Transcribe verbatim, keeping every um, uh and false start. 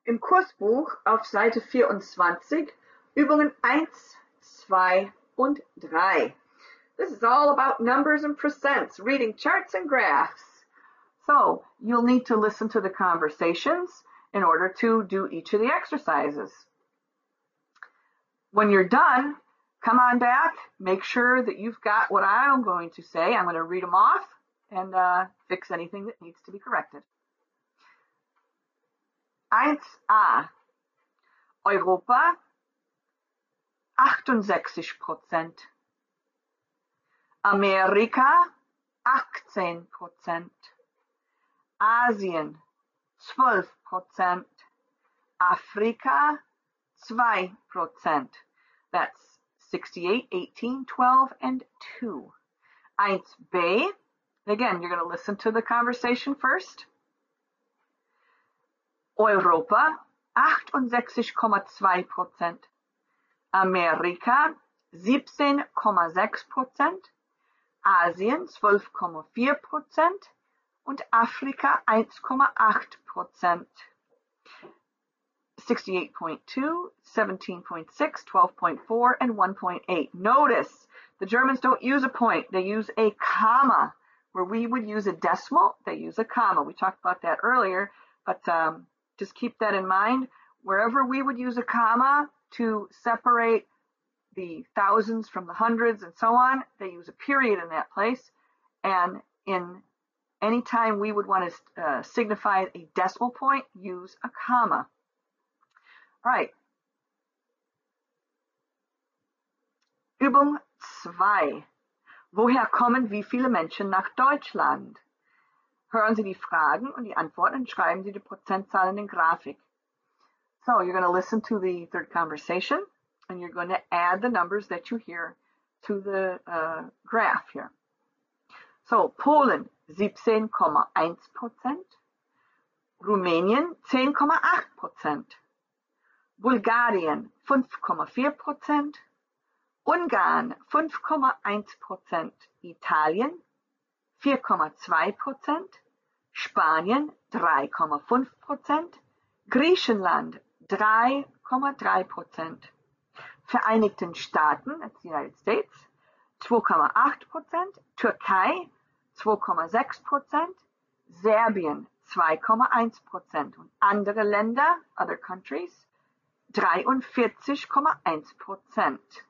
im Kursbuch auf Seite vierundzwanzig, Übungen eins, zwei und drei. This is all about numbers and percents, reading charts and graphs. So you'll need to listen to the conversations in order to do each of the exercises. When you're done, come on back, make sure that you've got what I'm going to say. I'm going to read them off and uh, fix anything that needs to be corrected. eins a. Europa achtundsechzig Prozent. Amerika achtzehn Prozent. Asien zwölf Prozent. Afrika zwei Prozent. That's sixty-eight, eighteen, twelve, and two. eins b. Again, you're going to listen to the conversation first. Europa achtundsechzig Komma zwei Prozent. Amerika siebzehn Komma sechs Prozent. Asien zwölf Komma vier Prozent und Afrika eins Komma acht Prozent. sixty-eight point two, seventeen point six, twelve point four, and one point eight. Notice the Germans don't use a point, they use a comma. Where we would use a decimal, they use a comma. We talked about that earlier, but um, just keep that in mind. Wherever we would use a comma to separate the thousands from the hundreds and so on, they use a period in that place. And in any time we would want to uh, signify a decimal point, use a comma. All right. Übung zwei. Woher kommen wie viele Menschen nach Deutschland? Hören Sie die Fragen und die Antworten und schreiben Sie die Prozentzahl in den Grafik. So you're going to listen to the third conversation and you're going to add the numbers that you hear to the uh, graph here. So Polen siebzehn Komma eins Prozent, Rumänien zehn Komma acht Prozent, Bulgarien fünf Komma vier Prozent, Ungarn fünf Komma eins Prozent, Italien vier Komma zwei Prozent, Spanien drei Komma fünf Prozent, Griechenland drei Komma drei Prozent, Vereinigten Staaten, that's the United States, zwei Komma acht Prozent, Türkei zwei Komma sechs Prozent, Serbien zwei Komma eins Prozent und andere Länder, other countries, dreiundvierzig Komma eins Prozent.